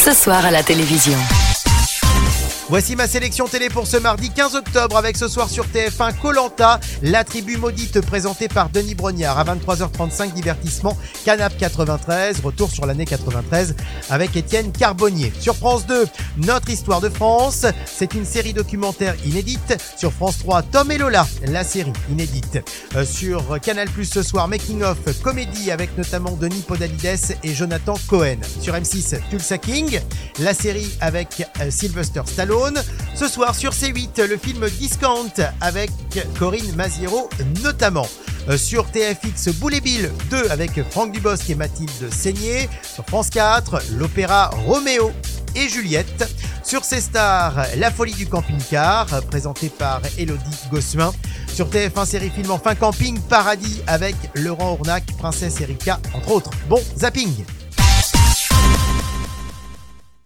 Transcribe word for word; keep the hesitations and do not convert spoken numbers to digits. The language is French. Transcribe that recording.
ce soir à la télévision. Voici ma sélection télé pour ce mardi quinze octobre avec ce soir sur T F un Koh Lanta, la tribu maudite présentée par Denis Brognard. À vingt-trois heures trente-cinq, divertissement Canap quatre-vingt-treize, retour sur l'année quatre-vingt-treize avec Étienne Carbonnier. Sur France deux, Notre histoire de France, c'est une série documentaire inédite. Sur France trois, Tom et Lola, la série inédite. Euh, sur Canal plus, ce soir, Making of comédie avec notamment Denis Podalides et Jonathan Cohen. Sur M six, Tulsa King, la série avec euh, Sylvester Stallone. Ce soir sur C huit, le film Discount avec Corinne Maziero notamment. Euh, sur T F X, Boule et Bill deux avec Franck Dubosc et Mathilde Seigné. Sur France quatre, l'opéra Roméo et Juliette. Sur C Star, La folie du camping-car, présenté par Élodie Gossuin. Sur T F un, série film enfin Camping Paradis avec Laurent Ournac, Princesse Erika, entre autres. Bon zapping!